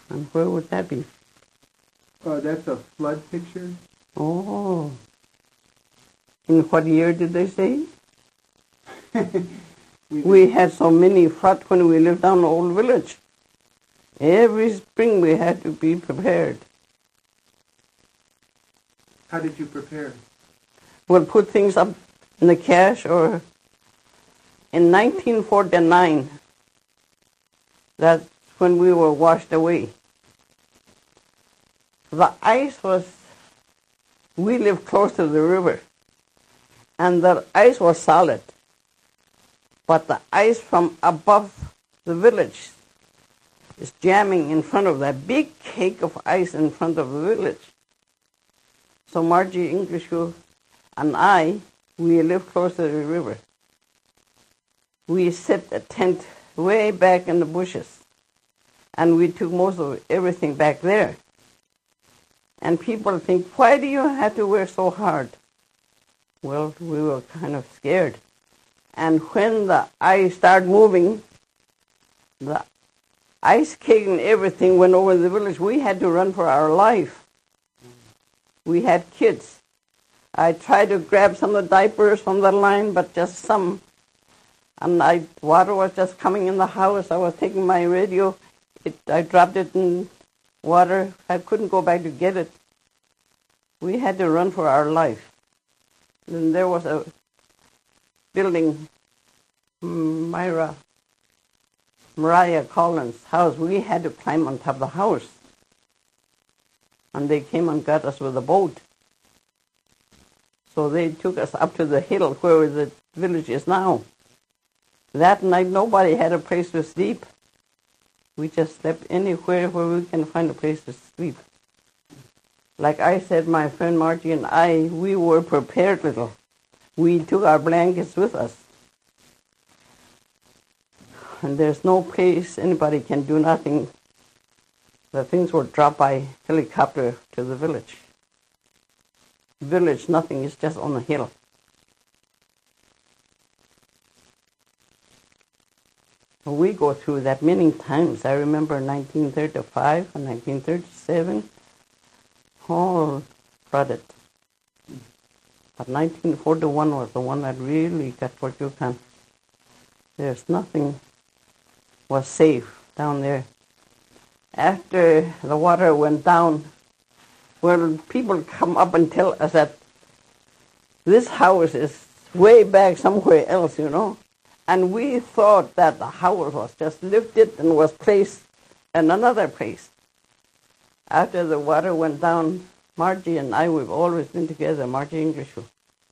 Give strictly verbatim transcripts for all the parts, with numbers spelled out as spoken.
And where would that be? Uh, that's a flood picture. Oh. In what year did they say? we, we had so many floods when we lived down the old village. Every spring we had to be prepared. How did you prepare? We'll put things up in the cache, or in nineteen forty-nine, that's when we were washed away. The ice was, we lived close to the river, and the ice was solid. But the ice from above the village is jamming in front of that big cake of ice in front of the village. So Margie Inglishu and I, we live close to the river. We set a tent way back in the bushes, and we took most of everything back there. And people think, why do you have to work so hard? Well, we were kind of scared. And when the ice started moving, the ice cake and everything went over the village. We had to run for our life. We had kids. I tried to grab some of the diapers from the line, but just some. And I, water was just coming in the house. I was taking my radio. It, I dropped it in water. I couldn't go back to get it. We had to run for our life. Then there was a building, Myra, Mariah Collins' house. We had to climb on top of the house. And they came and got us with a boat. So they took us up to the hill where the village is now. That night, nobody had a place to sleep. We just slept anywhere where we can find a place to sleep. Like I said, my friend Margie and I, we were prepared little. We took our blankets with us. And there's no place anybody can do nothing. The things were dropped by helicopter to the village. Village, nothing, is just on the hill. We go through that many times. I remember nineteen thirty-five and nineteen thirty-seven, all flooded. But nineteen forty-one was the one that really got Fort Yukon. There's nothing was safe down there. After the water went down, well, people come up and tell us that this house is way back somewhere else, you know. And we thought that the house was just lifted and was placed in another place. After the water went down, Margie and I, we've always been together, Margie Inglishu.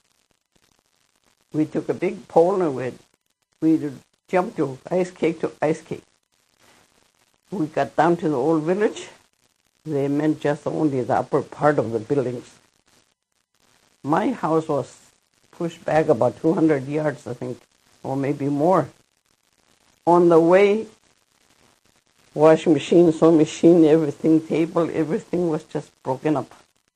We took a big pole and we'd, we'd jump to ice cake to ice cake. We got down to the old village. They meant just only the upper part of the buildings. My house was pushed back about two hundred yards, I think, or maybe more. On the way, washing machine, sewing machine, everything, table, everything was just broken up.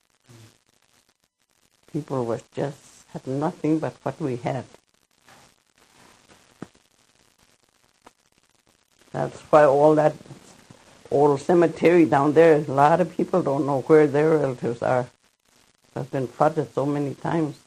People was just had nothing but what we had. That's why all that old cemetery down there, a lot of people don't know where their relatives are. It's been flooded so many times.